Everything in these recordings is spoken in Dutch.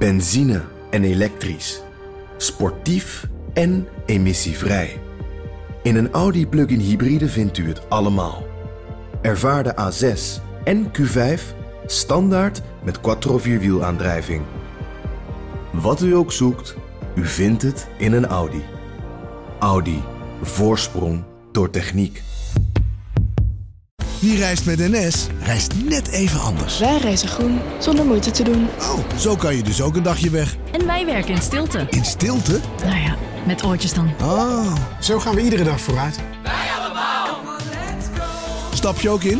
Benzine en elektrisch. Sportief en emissievrij. In een Audi plug-in hybride vindt u het allemaal. Ervaar de A6 en Q5 standaard met quattro vierwielaandrijving. Wat u ook zoekt, u vindt het in een Audi. Audi. Voorsprong door techniek. Wie reist met NS, reist net even anders. Wij reizen groen, zonder moeite te doen. Oh, zo kan je dus ook een dagje weg. En wij werken in stilte. In stilte? Nou ja, met oortjes dan. Oh. Zo gaan we iedere dag vooruit. Wij allemaal. Stap je ook in?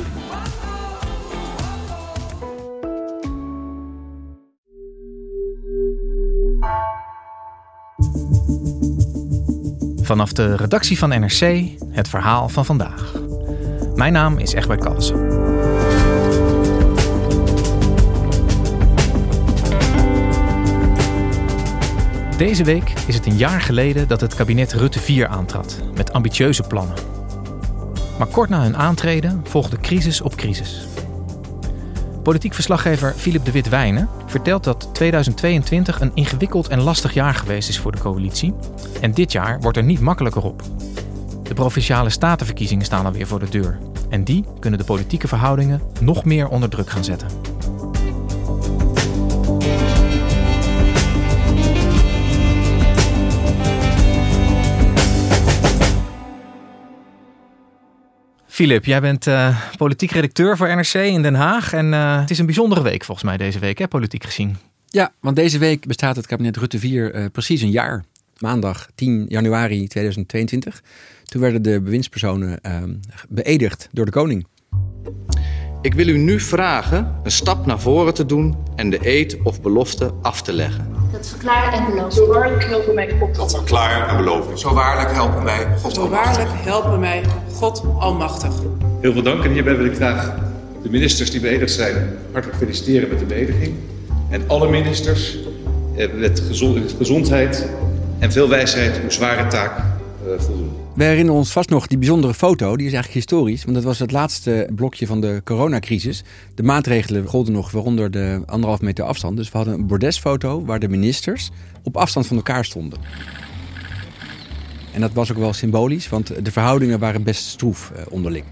Vanaf de redactie van NRC, het verhaal van vandaag. Mijn naam is Egbert Kalsen. Deze week is het een jaar geleden dat het kabinet Rutte 4 aantrad, met ambitieuze plannen. Maar kort na hun aantreden volgde crisis op crisis. Politiek verslaggever Philip de Wit-Wijnen vertelt dat 2022 een ingewikkeld en lastig jaar geweest is voor de coalitie. En dit jaar wordt er niet makkelijker op. De Provinciale Statenverkiezingen staan alweer voor de deur. En die kunnen de politieke verhoudingen nog meer onder druk gaan zetten. Philip, jij bent politiek redacteur voor NRC in Den Haag. En het is een bijzondere week volgens mij deze week, hè, politiek gezien. Ja, want deze week bestaat het kabinet Rutte 4 precies een jaar. Maandag 10 januari 2022. Toen werden de bewindspersonen beëdigd door de koning. Ik wil u nu vragen een stap naar voren te doen en de eed of belofte af te leggen. Dat verklaar en beloof. Zo waarlijk helpen mij God. Dat verklaar en beloof. Zo waarlijk helpen mij God Zo waarlijk helpen mij God Almachtig. Heel veel dank en hierbij wil ik graag de ministers die beëdigd zijn hartelijk feliciteren met de beëdiging. En alle ministers met gezondheid en veel wijsheid uw zware taak voldoen. We herinneren ons vast nog die bijzondere foto, die is eigenlijk historisch. Want dat was het laatste blokje van de coronacrisis. De maatregelen golden nog, waaronder de 1,5 meter afstand. Dus we hadden een bordesfoto waar de ministers op afstand van elkaar stonden. En dat was ook wel symbolisch, want de verhoudingen waren best stroef onderling.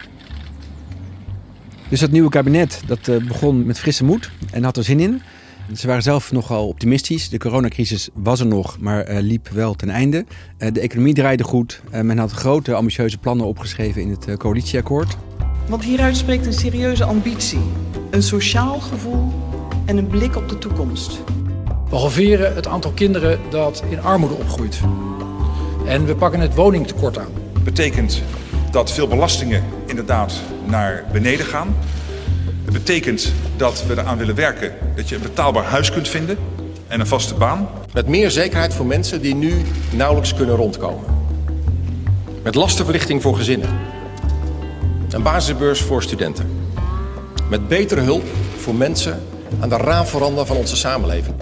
Dus dat nieuwe kabinet, dat begon met frisse moed en had er zin in. Ze waren zelf nogal optimistisch. De coronacrisis was er nog, maar liep wel ten einde. De economie draaide goed. Men had grote, ambitieuze plannen opgeschreven in het coalitieakkoord. Want hieruit spreekt een serieuze ambitie, een sociaal gevoel en een blik op de toekomst. We halveren het aantal kinderen dat in armoede opgroeit. En we pakken het woningtekort aan. Dat betekent dat veel belastingen inderdaad naar beneden gaan. Het betekent dat we eraan willen werken dat je een betaalbaar huis kunt vinden en een vaste baan. Met meer zekerheid voor mensen die nu nauwelijks kunnen rondkomen. Met lastenverlichting voor gezinnen. Een basisbeurs voor studenten. Met betere hulp voor mensen aan de raamveranda van onze samenleving.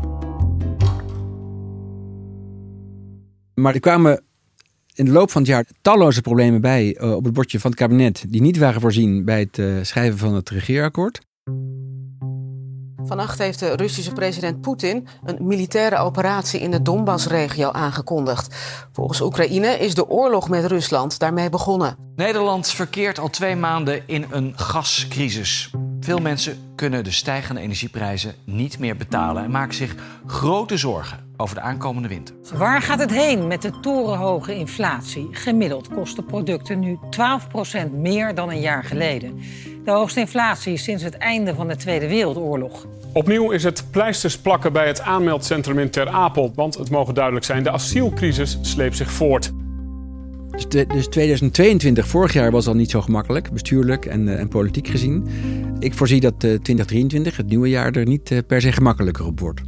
Maar er kwamen in de loop van het jaar talloze problemen bij op het bordje van het kabinet die niet waren voorzien bij het schrijven van het regeerakkoord. Vannacht heeft de Russische president Poetin een militaire operatie in de Donbassregio aangekondigd. Volgens Oekraïne is de oorlog met Rusland daarmee begonnen. Nederland verkeert al 2 maanden in een gascrisis. Veel mensen kunnen de stijgende energieprijzen niet meer betalen en maken zich grote zorgen over de aankomende winter. Waar gaat het heen met de torenhoge inflatie? Gemiddeld kosten producten nu 12% meer dan een jaar geleden. De hoogste inflatie sinds het einde van de Tweede Wereldoorlog. Opnieuw is het pleisters plakken bij het aanmeldcentrum in Ter Apel. Want het mogen duidelijk zijn, de asielcrisis sleept zich voort. Dus 2022, vorig jaar, was al niet zo gemakkelijk, bestuurlijk en politiek gezien. Ik voorzie dat 2023, het nieuwe jaar, er niet per se gemakkelijker op wordt.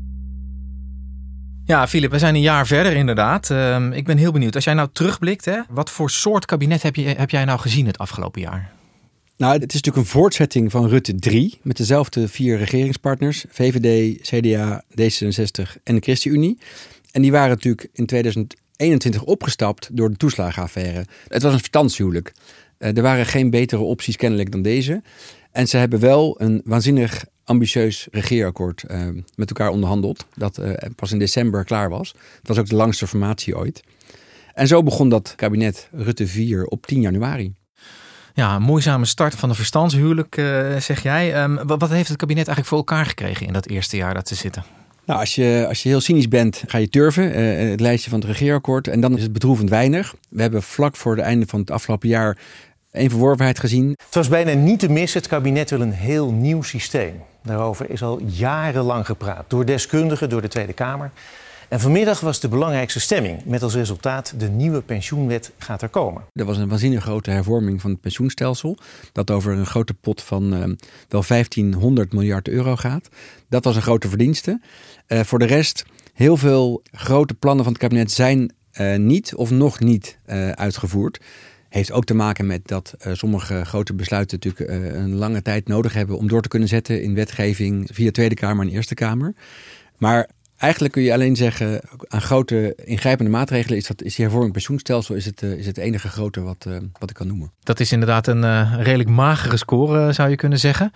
Ja, Philip, we zijn een jaar verder inderdaad. Ik ben heel benieuwd. Als jij nou terugblikt, hè, wat voor soort kabinet heb jij nou gezien het afgelopen jaar? Nou, het is natuurlijk een voortzetting van Rutte 3... met dezelfde 4 regeringspartners, VVD, CDA, D66 en de ChristenUnie. En die waren natuurlijk in 2021 opgestapt door de toeslagenaffaire. Het was een verstandshuwelijk. Er waren geen betere opties kennelijk dan deze. En ze hebben wel een waanzinnig ambitieus regeerakkoord met elkaar onderhandeld. Dat pas in december klaar was. Het was ook de langste formatie ooit. En zo begon dat kabinet Rutte 4 op 10 januari. Ja, een moeizame start van een verstandshuwelijk, zeg jij. Wat heeft het kabinet eigenlijk voor elkaar gekregen in dat eerste jaar dat ze zitten? Nou, als je heel cynisch bent, ga je turven. Het lijstje van het regeerakkoord. En dan is het bedroevend weinig. We hebben vlak voor het einde van het afgelopen jaar een verworvenheid gezien. Het was bijna niet te missen. Het kabinet wil een heel nieuw systeem. Daarover is al jarenlang gepraat. Door deskundigen, door de Tweede Kamer. En vanmiddag was de belangrijkste stemming. Met als resultaat de nieuwe pensioenwet gaat er komen. Er was een waanzinnig grote hervorming van het pensioenstelsel. Dat over een grote pot van wel 1500 miljard euro gaat. Dat was een grote verdienste. Voor de rest, heel veel grote plannen van het kabinet zijn niet of nog niet uitgevoerd. Heeft ook te maken met dat sommige grote besluiten natuurlijk een lange tijd nodig hebben om door te kunnen zetten in wetgeving via Tweede Kamer en Eerste Kamer. Maar eigenlijk kun je alleen zeggen, aan grote ingrijpende maatregelen is die hervorming pensioenstelsel is het enige grote wat ik kan noemen. Dat is inderdaad een redelijk magere score, zou je kunnen zeggen.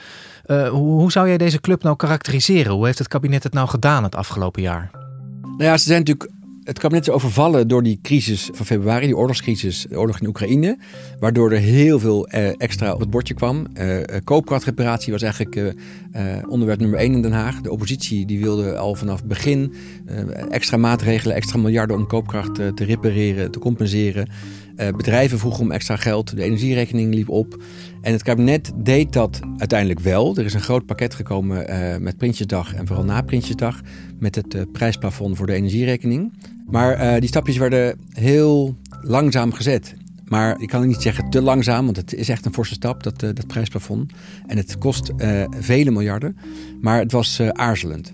Hoe zou jij deze club nou karakteriseren? Hoe heeft het kabinet het nou gedaan het afgelopen jaar? Nou ja, het kabinet is overvallen door die crisis van februari, die oorlogscrisis, de oorlog in Oekraïne. Waardoor er heel veel extra op het bordje kwam. Koopkrachtreparatie was eigenlijk onderwerp nummer 1 in Den Haag. De oppositie die wilde al vanaf begin extra maatregelen, extra miljarden om koopkracht te repareren, te compenseren. Bedrijven vroegen om extra geld, de energierekening liep op. En het kabinet deed dat uiteindelijk wel. Er is een groot pakket gekomen met Prinsjesdag en vooral na Prinsjesdag met het prijsplafond voor de energierekening. Maar die stapjes werden heel langzaam gezet. Maar ik kan niet zeggen te langzaam, want het is echt een forse stap, dat prijsplafond. En het kost vele miljarden, maar het was aarzelend.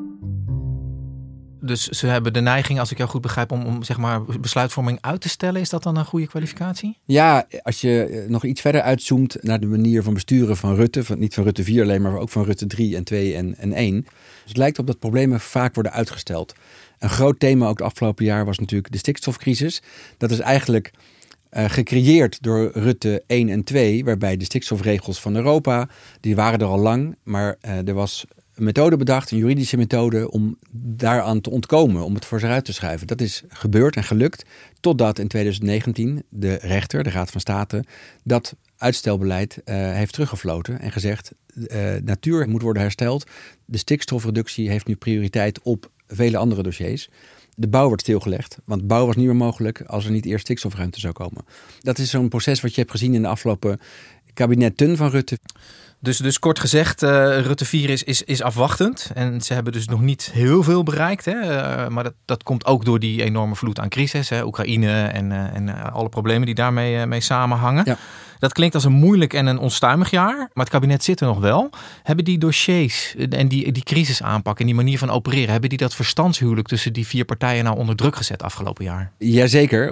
Dus ze hebben de neiging, als ik jou goed begrijp, om zeg maar besluitvorming uit te stellen. Is dat dan een goede kwalificatie? Ja, als je nog iets verder uitzoomt naar de manier van besturen van Rutte. Niet van Rutte 4 alleen, maar ook van Rutte 3 en 2 en 1. Dus het lijkt op dat problemen vaak worden uitgesteld. Een groot thema ook het afgelopen jaar was natuurlijk de stikstofcrisis. Dat is eigenlijk gecreëerd door Rutte 1 en 2, waarbij de stikstofregels van Europa, die waren er al lang, maar er was een methode bedacht, een juridische methode, om daaraan te ontkomen, om het voor zich uit te schuiven. Dat is gebeurd en gelukt, totdat in 2019 de rechter, de Raad van State, dat uitstelbeleid heeft teruggefloten en gezegd, natuur moet worden hersteld. De stikstofreductie heeft nu prioriteit op vele andere dossiers. De bouw wordt stilgelegd, want bouw was niet meer mogelijk als er niet eerst stikstofruimte zou komen. Dat is zo'n proces wat je hebt gezien in de afgelopen kabinetten van Rutte. Dus kort gezegd, Rutte 4 is afwachtend. En ze hebben dus nog niet heel veel bereikt. Hè? Maar dat komt ook door die enorme vloed aan crisis. Hè? Oekraïne en alle problemen die daarmee mee samenhangen. Ja. Dat klinkt als een moeilijk en een onstuimig jaar. Maar het kabinet zit er nog wel. Hebben die dossiers en die crisisaanpak en die manier van opereren, hebben die dat verstandshuwelijk tussen die 4 partijen nou onder druk gezet afgelopen jaar? Jazeker.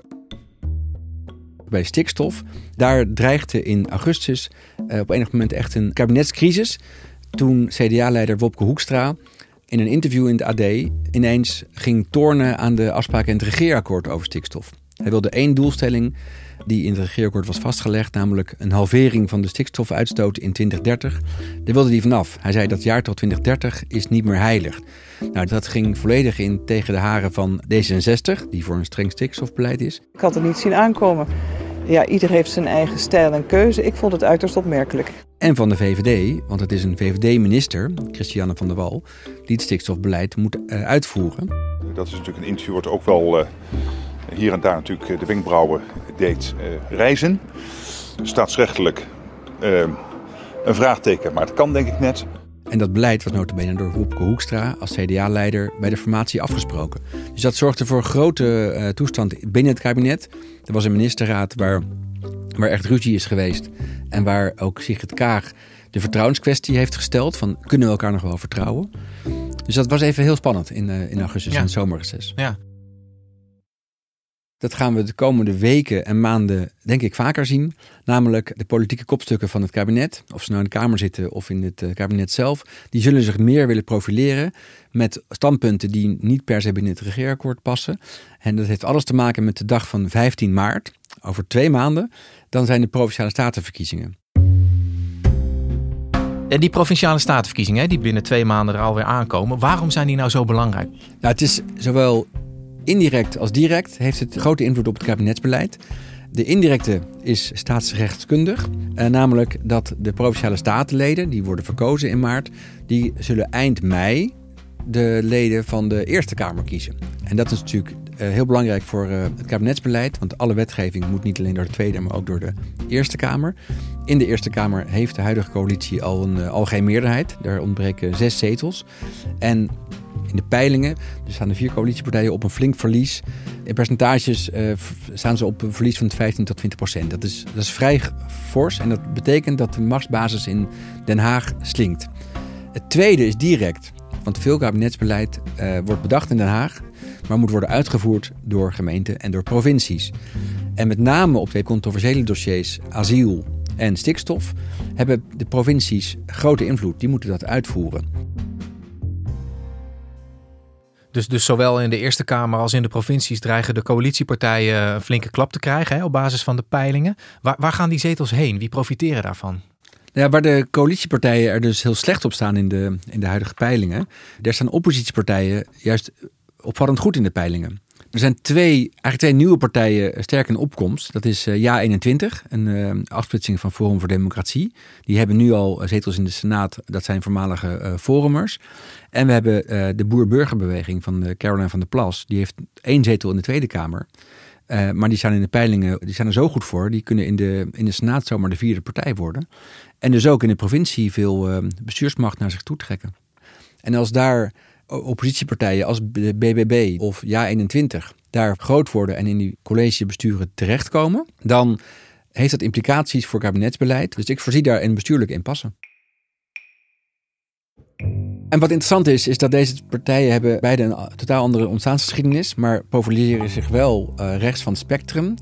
Bij stikstof, daar dreigde in augustus op enig moment echt een kabinetscrisis. Toen CDA-leider Wopke Hoekstra in een interview in het AD ineens ging tornen aan de afspraken in het regeerakkoord over stikstof. Hij wilde 1 doelstelling die in het regeerakkoord was vastgelegd, namelijk een halvering van de stikstofuitstoot in 2030. Daar wilde hij vanaf. Hij zei dat jaar tot 2030 is niet meer heilig. Nou, dat ging volledig in tegen de haren van D66, die voor een streng stikstofbeleid is. Ik had het niet zien aankomen. Ja, ieder heeft zijn eigen stijl en keuze. Ik vond het uiterst opmerkelijk. En van de VVD, want het is een VVD-minister, Christiane van der Wal, die het stikstofbeleid moet uitvoeren. Dat is natuurlijk een interview wat ook wel hier en daar natuurlijk de wenkbrauwen deed rijzen. Staatsrechtelijk een vraagteken, maar het kan denk ik net. En dat beleid was nota bene door Wopke Hoekstra als CDA-leider bij de formatie afgesproken. Dus dat zorgde voor grote toestand binnen het kabinet. Er was een ministerraad waar echt ruzie is geweest. En waar ook Sigrid Kaag de vertrouwenskwestie heeft gesteld. Van, kunnen we elkaar nog wel vertrouwen? Dus dat was even heel spannend in augustus en het zomerreces. Ja. Dat gaan we de komende weken en maanden denk ik vaker zien. Namelijk de politieke kopstukken van het kabinet. Of ze nou in de Kamer zitten of in het kabinet zelf. Die zullen zich meer willen profileren met standpunten die niet per se binnen het regeerakkoord passen. En dat heeft alles te maken met de dag van 15 maart. Over 2 maanden. Dan zijn de Provinciale Statenverkiezingen. En die provinciale statenverkiezingen, die binnen 2 maanden er alweer aankomen. Waarom zijn die nou zo belangrijk? Nou, het is zowel indirect als direct heeft het grote invloed op het kabinetsbeleid. De indirecte is staatsrechtskundig. Namelijk dat de provinciale statenleden, die worden verkozen in maart, die zullen eind mei de leden van de Eerste Kamer kiezen. En dat is natuurlijk heel belangrijk voor het kabinetsbeleid. Want alle wetgeving moet niet alleen door de Tweede, maar ook door de Eerste Kamer. In de Eerste Kamer heeft de huidige coalitie al geen meerderheid. Daar ontbreken 6 zetels. En in de peilingen staan de 4 coalitiepartijen op een flink verlies. In percentages staan ze op een verlies van 15-20%. Dat is vrij fors en dat betekent dat de machtsbasis in Den Haag slinkt. Het tweede is direct. Want veel kabinetsbeleid wordt bedacht in Den Haag, maar moet worden uitgevoerd door gemeenten en door provincies. En met name op 2 controversiële dossiers, asiel en stikstof, hebben de provincies grote invloed. Die moeten dat uitvoeren. Dus zowel in de Eerste Kamer als in de provincies dreigen de coalitiepartijen een flinke klap te krijgen, op basis van de peilingen. Waar gaan die zetels heen? Wie profiteren daarvan? Ja, waar de coalitiepartijen er dus heel slecht op staan in de huidige peilingen, daar staan oppositiepartijen juist opvallend goed in de peilingen. Er zijn twee nieuwe partijen sterk in opkomst. Dat is JA21, een afsplitsing van Forum voor Democratie. Die hebben nu al zetels in de Senaat. Dat zijn voormalige forumers. En we hebben de Boer-Burgerbeweging van Caroline van der Plas. Die heeft 1 zetel in de Tweede Kamer. Maar die staan in de peilingen, die staan er zo goed voor. Die kunnen in de Senaat zomaar de 4e partij worden. En dus ook in de provincie veel bestuursmacht naar zich toe trekken. En als daar oppositiepartijen als de BBB of JA21 daar groot worden en in die collegebesturen terechtkomen, dan heeft dat implicaties voor kabinetsbeleid. Dus ik voorzie daar een bestuurlijke impasse. En wat interessant is dat deze partijen hebben beide een totaal andere ontstaansgeschiedenis, maar profileren zich wel rechts van het spectrum.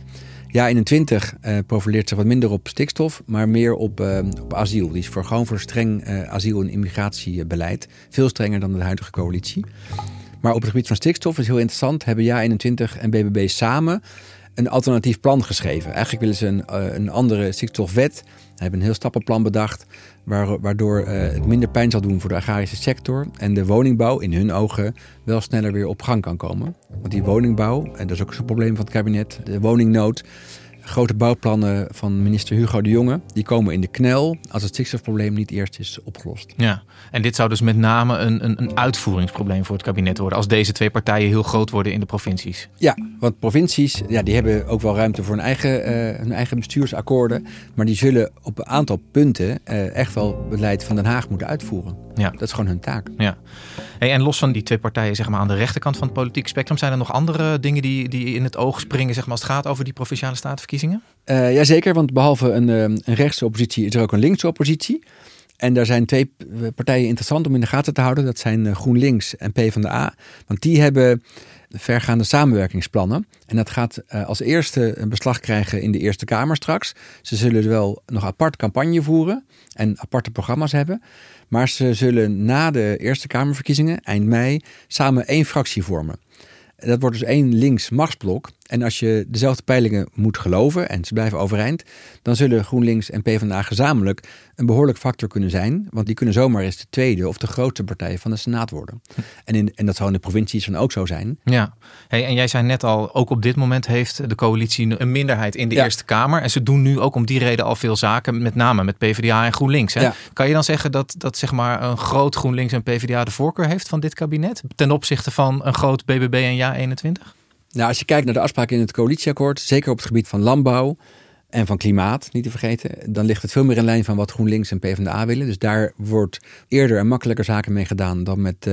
JA21 profileert zich wat minder op stikstof, maar meer op asiel. Die is gewoon voor streng asiel- en immigratiebeleid. Veel strenger dan de huidige coalitie. Maar op het gebied van stikstof is heel interessant. Hebben JA21 en BBB samen een alternatief plan geschreven. Eigenlijk willen ze een andere stikstofwet. Ze hebben een heel stappenplan bedacht, waardoor het minder pijn zal doen voor de agrarische sector en de woningbouw in hun ogen wel sneller weer op gang kan komen. Want die woningbouw, en dat is ook zo'n probleem van het kabinet, de woningnood, grote bouwplannen van minister Hugo de Jonge, die komen in de knel als het stikstofprobleem niet eerst is opgelost. Ja, en dit zou dus met name een uitvoeringsprobleem voor het kabinet worden als deze 2 partijen heel groot worden in de provincies. Ja, want provincies die hebben ook wel ruimte voor hun eigen bestuursakkoorden, maar die zullen op een aantal punten echt wel beleid van Den Haag moeten uitvoeren. Ja. Dat is gewoon hun taak. Ja. Hey, en los van die 2 partijen zeg maar, aan de rechterkant van het politieke spectrum, zijn er nog andere dingen die in het oog springen zeg maar, als het gaat over die provinciale statenverkiezingen? Jazeker, want behalve een rechtse oppositie is er ook een linkse oppositie. En daar zijn 2 partijen interessant om in de gaten te houden. Dat zijn GroenLinks en PvdA. Want die hebben vergaande samenwerkingsplannen. En dat gaat als eerste een beslag krijgen in de Eerste Kamer straks. Ze zullen wel nog apart campagne voeren en aparte programma's hebben. Maar ze zullen na de Eerste Kamerverkiezingen, eind mei, samen 1 fractie vormen. Dat wordt dus 1 links machtsblok. En als je dezelfde peilingen moet geloven, en ze blijven overeind, dan zullen GroenLinks en PvdA gezamenlijk een behoorlijk factor kunnen zijn. Want die kunnen zomaar eens de tweede of de grootste partij van de Senaat worden. En dat zal in de provincies dan ook zo zijn. Ja, hey, en jij zei net al, ook op dit moment heeft de coalitie een minderheid in de Eerste Kamer. En ze doen nu ook om die reden al veel zaken, met name met PvdA en GroenLinks. Hè? Ja. Kan je dan zeggen dat zeg maar een groot GroenLinks en PvdA de voorkeur heeft van dit kabinet? Ten opzichte van een groot BBB en JA21? Nou, als je kijkt naar de afspraken in het coalitieakkoord, zeker op het gebied van landbouw en van klimaat, niet te vergeten, dan ligt het veel meer in lijn van wat GroenLinks en PvdA willen. Dus daar wordt eerder en makkelijker zaken mee gedaan dan met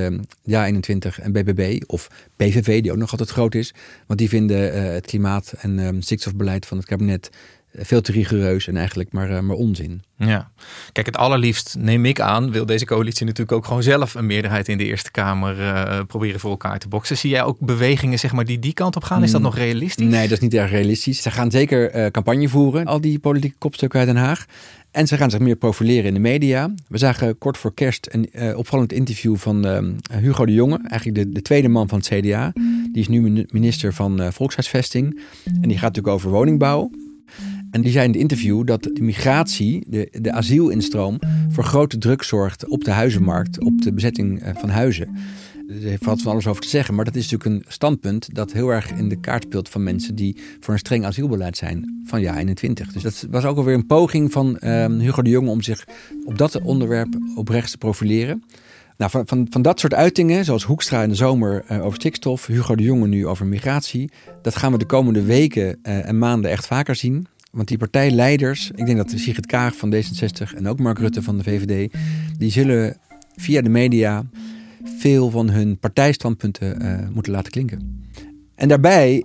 JA21 en BBB of PVV, die ook nog altijd groot is. Want die vinden het klimaat- en stikstofbeleid van het kabinet veel te rigoureus en eigenlijk maar onzin. Ja, kijk, het allerliefst, neem ik aan, wil deze coalitie natuurlijk ook gewoon zelf een meerderheid in de Eerste Kamer proberen voor elkaar te boksen. Zie jij ook bewegingen zeg maar, die kant op gaan? Is dat nog realistisch? Nee, dat is niet erg realistisch. Ze gaan zeker campagne voeren, al die politieke kopstukken uit Den Haag. En ze gaan zich meer profileren in de media. We zagen kort voor kerst een opvallend interview van Hugo de Jonge, eigenlijk de tweede man van het CDA. Die is nu minister van Volkshuisvesting. En die gaat natuurlijk over woningbouw. En die zei in het interview dat de migratie, de asielinstroom, voor grote druk zorgt op de huizenmarkt, op de bezetting van huizen. Er valt van alles over te zeggen, maar dat is natuurlijk een standpunt dat heel erg in de kaart speelt van mensen die voor een streng asielbeleid zijn van jaar 21. Dus dat was ook alweer een poging van Hugo de Jonge om zich op dat onderwerp op rechts te profileren. Nou, van dat soort uitingen, zoals Hoekstra in de zomer over stikstof, Hugo de Jonge nu over migratie, dat gaan we de komende weken en maanden echt vaker zien. Want die partijleiders, ik denk dat Sigrid Kaag van D66 en ook Mark Rutte van de VVD, die zullen via de media veel van hun partijstandpunten moeten laten klinken. En daarbij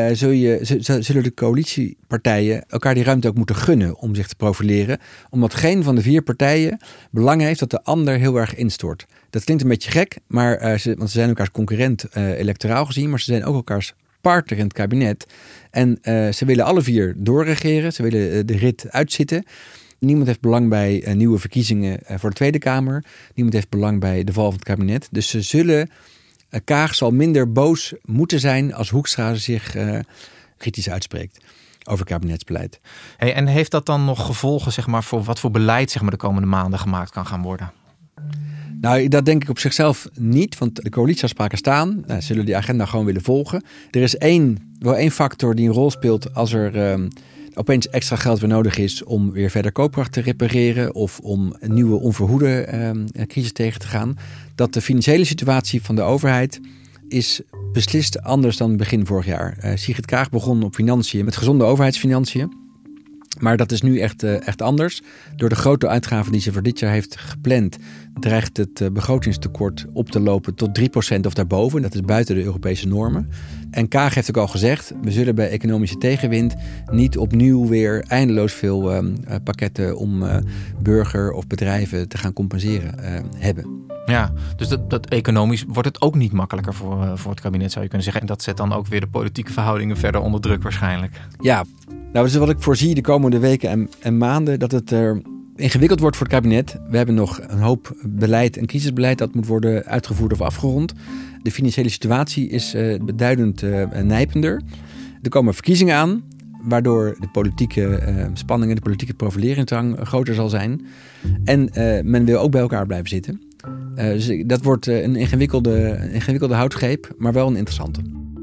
zullen de coalitiepartijen elkaar die ruimte ook moeten gunnen om zich te profileren. Omdat geen van de 4 partijen belang heeft dat de ander heel erg instort. Dat klinkt een beetje gek, maar want ze zijn elkaars concurrent electoraal gezien, maar ze zijn ook elkaars partner in het kabinet. En ze willen alle 4 doorregeren, ze willen de rit uitzitten. Niemand heeft belang bij nieuwe verkiezingen voor de Tweede Kamer. Niemand heeft belang bij de val van het kabinet. Dus ze zullen... Kaag zal minder boos moeten zijn als Hoekstra zich kritisch uitspreekt over kabinetsbeleid. Hey, en heeft dat dan nog gevolgen, zeg maar, voor wat voor beleid, zeg maar, de komende maanden gemaakt kan gaan worden? Nou, dat denk ik op zichzelf niet, want de coalitieafspraken staan. Nou, zullen die agenda gewoon willen volgen. Er is wel één factor die een rol speelt als er opeens extra geld weer nodig is om weer verder koopkracht te repareren of om een nieuwe onverhoede crisis tegen te gaan. Dat de financiële situatie van de overheid is beslist anders dan begin vorig jaar. Sigrid Kaag begon op financiën met gezonde overheidsfinanciën. Maar dat is nu echt anders. Door de grote uitgaven die ze voor dit jaar heeft gepland, dreigt het begrotingstekort op te lopen tot 3% of daarboven. Dat is buiten de Europese normen. En Kaag heeft ook al gezegd, we zullen bij economische tegenwind niet opnieuw weer eindeloos veel pakketten om burger of bedrijven te gaan compenseren hebben. Ja, dus dat economisch wordt het ook niet makkelijker voor het kabinet, zou je kunnen zeggen. En dat zet dan ook weer de politieke verhoudingen verder onder druk waarschijnlijk. Ja, nou, dus wat ik voorzie de komende weken en maanden, dat het ingewikkeld wordt voor het kabinet. We hebben nog een hoop beleid, een crisisbeleid dat moet worden uitgevoerd of afgerond. De financiële situatie is beduidend nijpender. Er komen verkiezingen aan, waardoor de politieke spanningen, de politieke profileringsdrang groter zal zijn. En men wil ook bij elkaar blijven zitten. Dus dat wordt een ingewikkelde houtgreep, maar wel een interessante.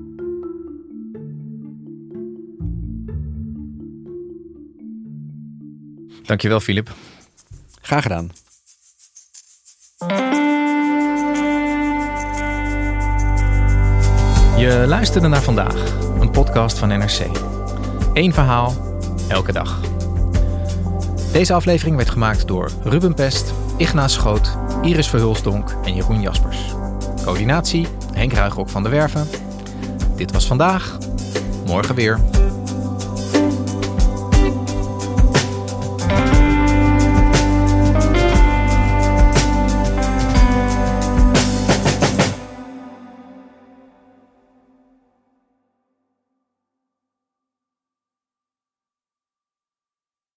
Dankjewel, Filip. Graag gedaan. Je luisterde naar Vandaag, een podcast van NRC. 1 verhaal, elke dag. Deze aflevering werd gemaakt door Ruben Pest, Ignaas Schoot, Iris Verhulsdonk en Jeroen Jaspers. Coördinatie, Henk Ruigrok van der Werven. Dit was Vandaag, morgen weer.